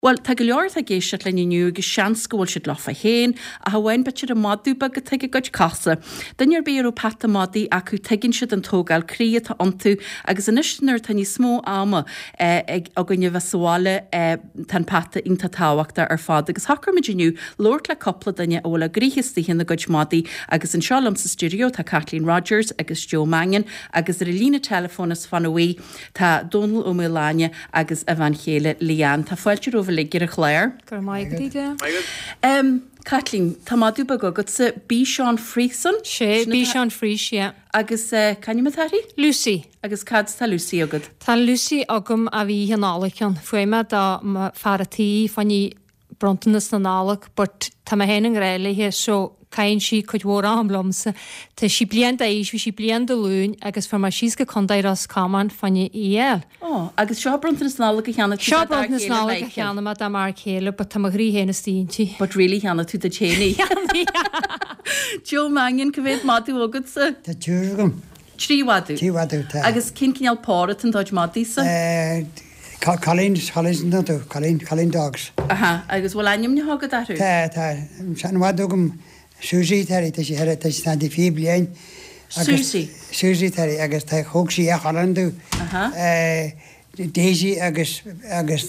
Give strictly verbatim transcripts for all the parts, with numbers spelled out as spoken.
Well, tá go leor a géisiart le nniu go seanscóil siad lofa héin a hahain betir a madúba go teige goid casa. Dannear béarú pata madaí acu teginn siad an tógáil cria tá antú agus an istenar tá ní smó ama ag a gonne bhesáile tan pata inta táhaachta ar fád agus hachar midiniu lórt le coppla danne óla gríhistí hin na goid madaí agus an sealam sa studio tá Kathleen Rogers agus Joe Mangan agus ar lína telefónas fannaí tá Donal ó Milláine agus Evangeline Leanne tá fáilte over liggur a chléir. Gur maigad ide. Um, Kathleen, tá madú bagad go sa Bí Seán Fríson? Sé, Bí Seán Frís, yeah. Agus uh, canne matari? Lucy. Agus cad tá Lucy agad? Tá Lucy agam a bhí hianálachan. Fuime da faratí fanní brontanas na nálach, but tá ma hen an gréile he so cain si coid mhór am blomsa. Tá si blian da is, si blian da lún, agus for ma sis go condair as caman fanní iel. Oh, agus seo brontanas na nálach a cheanna tú Seo brontanas na nálach a cheanna ma da mar chéile, but tá ma grí héna stínti. But really cheanna tú da chéni. Joe Mangan cyfeid madú agad sa? Tá túrgum. Trí wadú? Tí wadú, tá. Agus cyn cynnal párat yn dod madú sa? Colleen, Colleen na tú, Colleen, Colleen Dogs. Aha, agus wal anim ni hagad arú? Tá, tá. Sean wadúgum Susie tari, tá si hera, tá si tandi fi bliain. Susie? Susie tari, agus tá hóg si a chalandu. Aha. Daisy agus, agus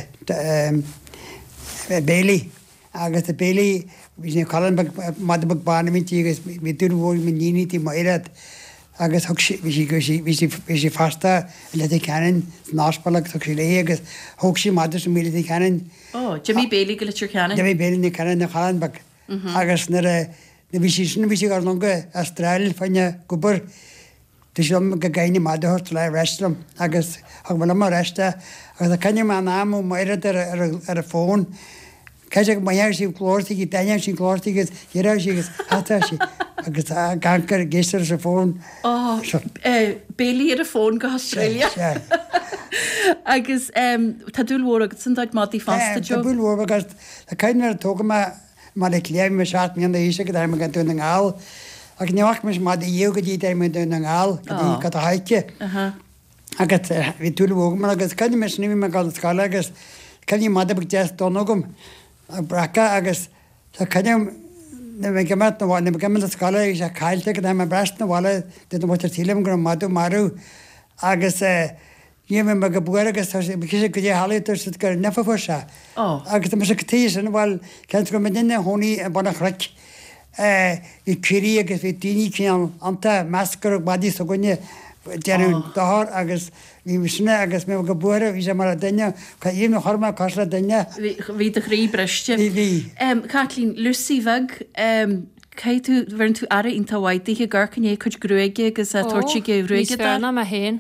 Bailey. Agus the Bailey, vi sin Colleen madabag barnamiti, agus vi dúrvói min níni tí mairad. Agus hog si, vi si, vi si, vi si fasta, le tí canan, náspallag, hog si lehi, agus hog si madar sem mili tí canan. Oh, Jimmy Bailey go litir canan? Jimmy Bailey ni canan na chalanbag. Agus nere, na vi si sin, vi si gar longa Astral fanna gubur. Dus om ga gaini madahort le restrum, agus hog man am resta, agus a canne man am o mairad ar a fón. Kaisag maiar si glórtigi, daniar si glórtigi, hira si agus hata si. Agus gankar geistar sa fón. Oh, Bailey ar a fón go Australia. Agus tá dúlhór agus san daid madí fasta, Joe? Tá dúlhór agus a caiinar tóga ma ma le cléim me seart mi an da isa gada ma gan dún an gáil. Agus neach mis ma di iu gadi da ma dún an gáil, gadi gada haike. Agus vi dúlhór ma agus caiinar mis nimi ma gáil scala agus caiinar ma da bag jas donogum. Braca agus tá caiinar na me gamat na na gamat na scala is a cailte gada ma brast na wala de no motor tilim gra madu maru agus Ie me ma gabuar agus tá sé bikise go hálitar sit gur nefa forsa. Oh. Agus tá se tísan bhil ceint go medinne hóní an bana chraic. I curí agus bhí daoine cían anta meascar badí so gonne deanú dáthir agus bhí misna agus mé go buire bhí sé mar a daine chu íon chorma cosla daine. Bhí de chrí breiste. Bhí. Kathleen, Lucy veg, cai tú bhain tú ara inta waidíthe garcan é chuid grúige agus a tuirtíige rúige da? Ní ma hen.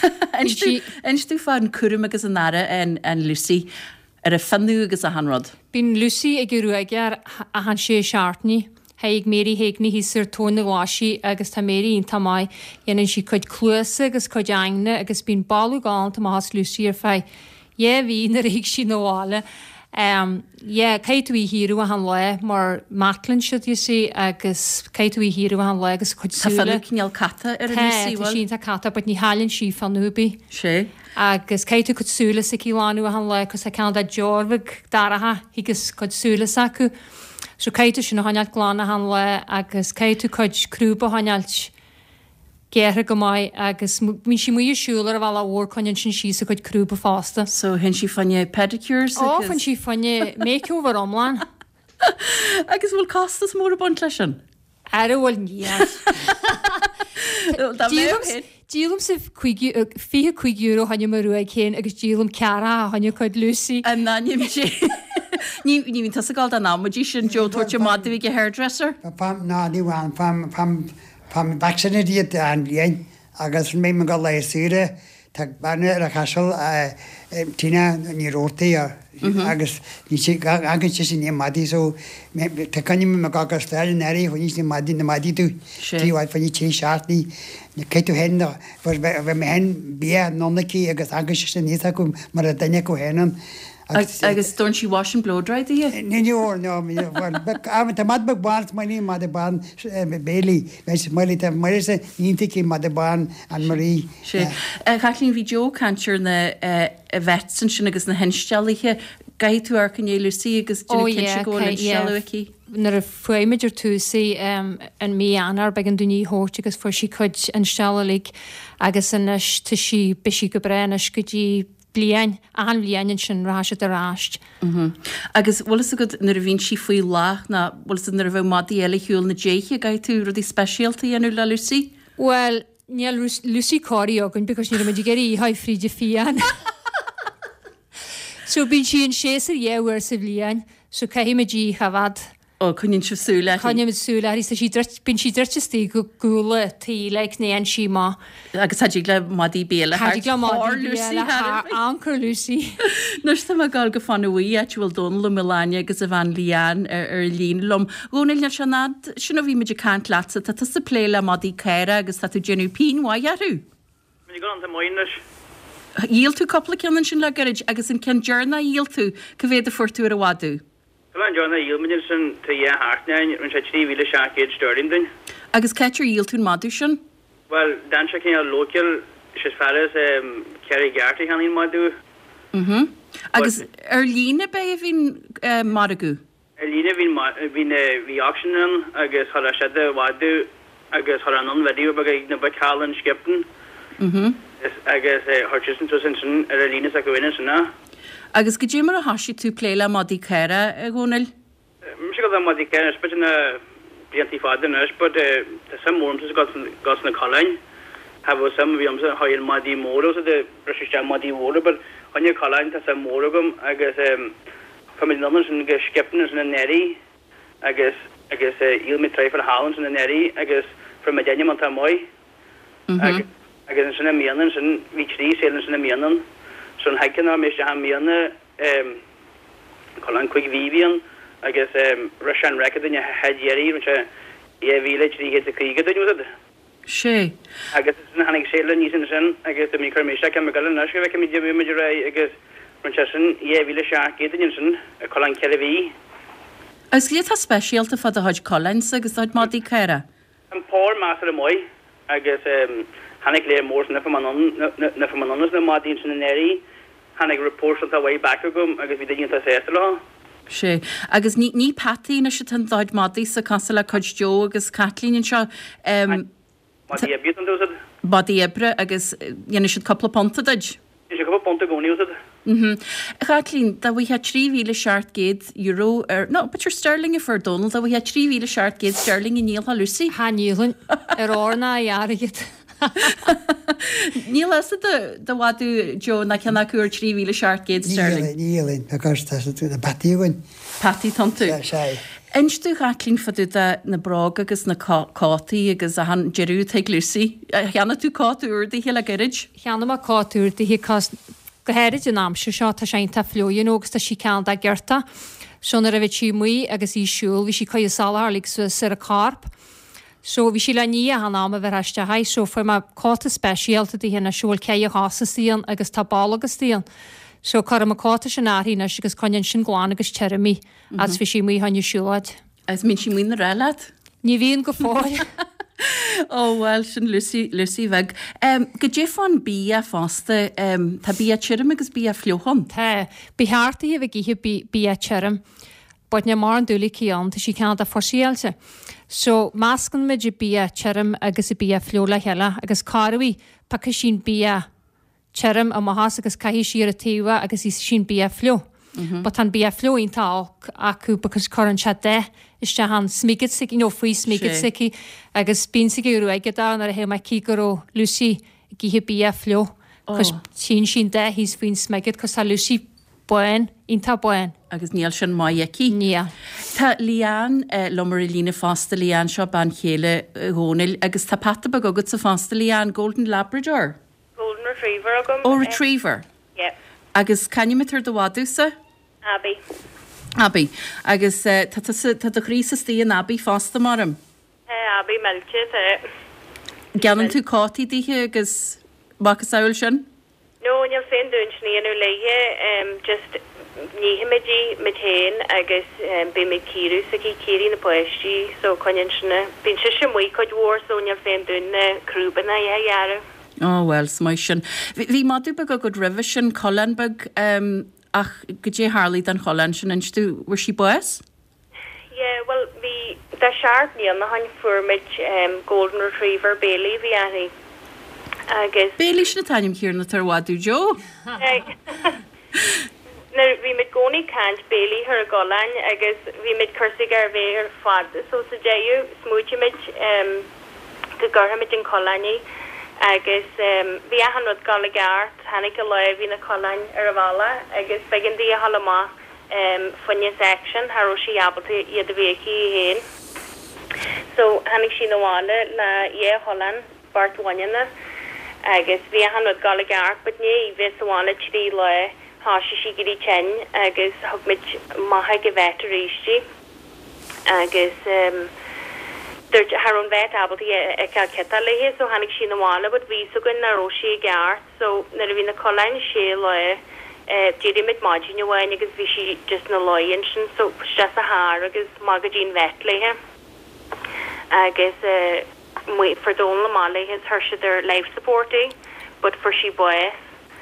Ens tú fáin curum agus an ara an Lucy ar a fanú agus a hanrod? Bín Lucy ag rúige a han sé seartní. Haig méri heigni hí sir tóna láisi agus tá méri inta mai dhéanann si chuid clúasa agus chuid aingna agus bín balú gáil tá más Lucy ar fai. Ie bhí na réig si nóála. Ie, caiitú í híru a han le mar matlan siad you see agus caiitú í híru a han le agus chuid súla. Tá fanú cinneal cata ar a Lucy? Tá sí tá cata, but ní hálinn si fanúbi. Sé? Agus caiitú chuid súla sa cílánu a han le cos a cean da Jorvig daraha higus chuid súla sacu. So caiitú sin a hanialt glána han le agus caiitú chuid crúba hanialt Gertha go mai agus mín si muo siúlar a bhil a bhór chuinn sin sí a chuid crúba fásta. So hen si fanne pedicures? Ó, fan si fanne makeover omláin. Agus bhfuil costas mór a bont lei sin? Ar a bhfuil níos. Dílam sa fihe chuig euro hanne mar ruaig chéin agus dílam ceara a hanne chuid Lucy. An náim sé. Ní vín tas a gáil an námadí sin Joe tuairte mada bhí go hairdresser? Pam ná níháin pam pam pam vaccinadíad an bliain agus mé me go le sire tá barne ar a chasil tína ní rótaí agus ní sé agus sé sin madí so tá canim me gagus stail neirí chu níos madí na madí tú tíhhaid fan ní tí seaartní na céitú henna bheit me hen bí nónaí agus agus sin níos go mar a daine go hénan. Agus don't she wash and blow dry, do you? No, no, no. Tá mad bag bán maí mad bán Bailey, leis mailí tá mar is íntií mad bán an Marie. Sé. Kathleen bhí Joe cantir na bhetsan sin agus na henstealaithe Gai tú ar cyn éilw si agus Oh, dyn yeah, cyn gol yn okay, yeah. sialw ac i? Nar a fuimiidir túsaí um, an mí anar be an duní hóirt agus fu si chud an sealaigh agus inis tu si bisí go brenas go dtí blian a an blianan sin ráise a ráist. Agus bhfuil a go nar a bhín si faoi lách na bhfuil nar a bheith madí eile hiúil na déiche gai tú rudí speisialtaí anú le Lucy? Well, níl Lucy cóí agan because ní muidir geirí haid fríide fian. So bín si an séar dhéhar sa bblian, so caiimiidí chafad. O, cynnin si súla. Cynnin si súla, bín si dreirtistí go gúla tí le néan si má. Agus hadí le madí béla. Hadí le madí béla, anchor Lucy. Nus tá gal go fan uí at bhfuil donla Melania agus a bhain líán ar lín lom. Gónil na sianad, sinna bhí meidir cant latsa, tá tá sa pléile madí ceira agus tá tú genú pín waiarú. Mí gan an moinis. Íl tú coppla ceann sin le garid agus in cen dearna íl tú go bhéad a fortú ar a wadú. Tá Johnna ílmaidir sin tá dhé hánein an sé trí bhíle seaacéid Sterling. Agus ceir íl tún madú sin? Well, dan se cin local sis fearras ceir gartaí chaín madú. Mhm. Agus ar lína be a bhín maragú? Ar lína bhín bhí auctionan agus thu sé a wadú agus thu an anhedíú bag na bacálan skipten. Mhm. agus thusin tú sin sin ar a lína a go bhine sinna. Agus go dé mar a hasí tú pléile madí ceire a gúnail? M si go madí ceir spe na bliantí fáda nus, but tá sam mórm gas na choláin. Ha bh sam bhí amsa hail madí mór a de breiste madí móra, but haine choláin tá sam mórgum agus famí nommen sin go skipna sin na neri agus agus íl mit treifar hálan sin na neri agus frum a déine man tá mói. agus sinna mianan sin ví trí sé sinna mianan son hecin á mis ha mianna cholan chuig vívian agus Russian record in hedéí se é víle trí hé a chuige dúad. sé. Agus hannig séle ní sin sin agus mí mé se me gal na ve mí meidir ra agus man sin é víle se géin sin a cholan ceví. Agus lé tá speisialta fad a haid Collins agus áid madí ceire? An pór más a mói agus hannig le mór na na madín sin neri hannig report a way back gom agus vi dinn sé lá. sé agus ní ní patí na se an dáid madí sa cas le chuid Jo agus Catlín seo badí ebre agus dhéana si coppla ponta deid. Is go ponta goniúd. Mhm. Catlín, da bhí he trí víle seart géad euro ar no, but you're Sterling for Donald, da bhí he trí víle seart géad Sterling in níl ha Lucy. Ha nílan ar orna jarigit. Níl as de wadú Jo na ceanna cuair trí víle seart géad Sterling. Nílinn agus tú na batíhain. Patí tantu. sé. Einstú Catlín fadú na brag agus na cátaí agus a han jeú teag Lucy. Cheanna tú cáú úr hé le garid? Cheanna má cáúir de hí gohéirid in am se seo tá seinta fluúin ógus tá sí cean a ggheirta. Sona a bheith sí muí agus í siúil, hí sí chuid salharlaigh sa a carp. So bhí sí le ní a han am a bheitiste haid, so fu má cáta speisialta dí hena siúil cé a hásaíon agus tá ball agus tíon. So chu a cáta sin áhína agus coinn sin gláán agus teiremí as bhí sí muí haine siúlaid. As mín sí muoine réile? Ní bhíon go fáil. Ó bhil sin Lucy Lucy bheith. Um, go défán bí a fásta um, tá bí a tíirem agus bí a fliúhan? Tá, bíthirtaí a bheith gíthe bí a tíirem, bud ne mar an dúla cíán tá sí ceanna a forsíalte. So máscan meid bí a tíirem agus i bí a fliúla heile agus cáhí pa sin bí a tíirem a mahas agus caihí siar a tíha agus is sin bí a fliú. Mm-hmm. But an bí a fliúín tá acu agus choran se de is te han smigid sici nó faoi smigid sici agus bín sici ú aige dá ar a hé mai cígur ó Lucy gíthe bí a fliú cos sin sin de hís faoin smigid cos tá Lucy buin ínta buin. Agus níl sin mai aici? Ní. Tá líán uh, lomar i lína fásta líán seo ban chéile hónil agus tá pata bag agad sa fásta líán Golden Labrador? Golden Retriever agam. Ó Retriever? Yep. Agus canimitar do wadúsa? Abby. Abby. Agus uh, tá a chrísa stíon Abby fásta marm? Uh, Abby melchit. Uh, Geanan tú cátaí díthe agus bachas áil sin? No, níl féin dún sníanú leihe, um, just níhimidí mit héin agus um, bí mi círu sa cí círi na poistí, so conin sinna. Bín si sem mwy coid war, so níl féin dún na crúbana ia iaru. Oh, well, smai sin. Bhí madú bag a god rive sin Colin bag um, ach go dé Harlí den cholan sin instú war sí bues? Yeah, well, the the sharp near the hunt for much um, golden retriever Bailey the Annie. I guess. Bailey na taim here na tarwadu Jo. No, we made goni can't Bailey her golan. I guess we made Cursigar ve her fad. So sujayu smoochie mich um the garhamich in colani. I guess um we a hundred galagar Hanika loy vi na colan eravala. I guess begin the halama. Um, funny section, Haroshi Abbott, Yadaviki Hain. So, Hanik Shinawala, La Ye Holland, Bart Wanyana, I guess we a hundred Gallagher, but nay, Viswana Chidi Loy, Hashi Giri Chen, I guess Hugmich Mahagavetarishi, I guess, um, there's Haron Vet Abbott, Calcutta Lehe, so Hanik Shinawala, but we so good Naroshi Gar, so Naravina Colin She Loy. Jedi mit margin you wine agus vi just na loyen so just a har agus magazine vetle he agus uh for the only male his her their life supporting but for she boys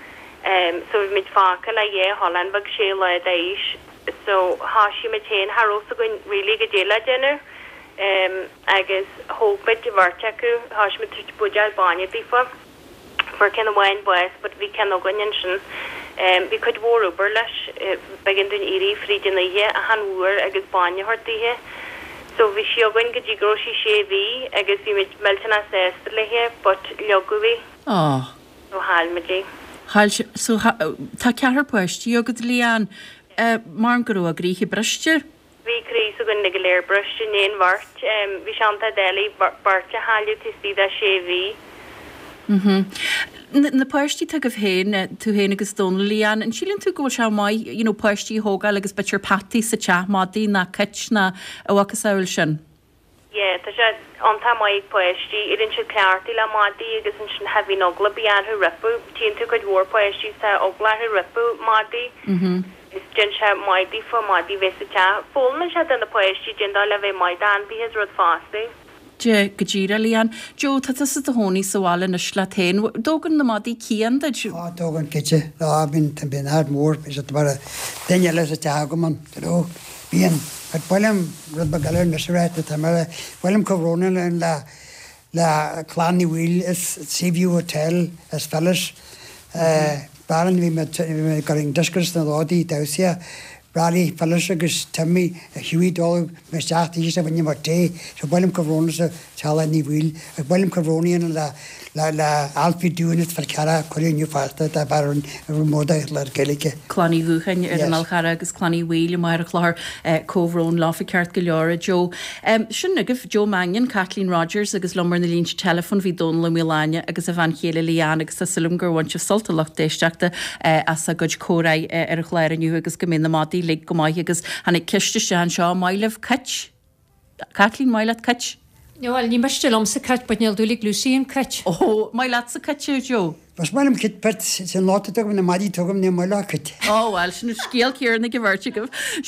um so mit fakal la ye Holland bag she la daish so ha she maintain har also going really good jela dinner um agus hope it vartaku ha she mit bujal banya before for kind of wine boys but we can no gunyan Um, we could war over lash begin in iri freeding a a han war agus banya horti he so we she going get grocery shevi agus we meltana says he but loguvi oh so halmedi hal so ta cear poist jogad lian mar go a grí briste vi kri so gun nigler brush in vart um we shanta deli bart halu to see that shevi mhm na poisttí tug of héin tú héna agus Donlían an sílann tú ggóil se mai you know poisttí hógal agus bitir patí sa te mádí na kitch na a wakas saoil sin. Yeah, tá sé antá mai poisttí idirn si clartí le mádí agus an sin heavy nogla bían hu ripu tín tú could war poisttí sa ogla hu ripu mádí. Mhm. Is gin se maidí for mádí vesa te fólna se den na poisttí gindá le bheith maidan bí his rud fásti. Je gajira lian Jo tá sa a hóní sáile na slatéin dógan na mádí cían de á dógan kitche lá bin tan bin hard mór is it bara denja le sa goman ro bien at bolem rud bagal na srata tamara bolem corona en la la clanny wheel is Seaview Hotel as fellas eh baran vi met going discuss na lodi dausia Rally fellas agus Timmy a Huey dog me sagte is when you mar day so bolem corona so tell any wheel a bolem corona en la la la Alfie doing it for cara calling you faster da baron moda lar gelike Clanny Wuchen er an alchara agus Clanny wheel mar chlár covrón láfa ceart go leora Jo um sin agah Jo Mannion Kathleen Rogers agus lumar na lín telefon hí don le Milania agus a van chéile Lian agus a silum gur want solta loch déisteachta as a gud córai ar chléir aniu agus go min na mádí le go mai agus hanna kiste se an seo maileh kitch Kathleen Mailet kitch No, well, ní meiste lom sa cat, but níl dúlig Lucian cat. Oh, mai lat sa cat Jo. Was malum kit pet sin láta tugum na madi tugum na mala kit. Oh, well, sin scéal céar na gibhirte go.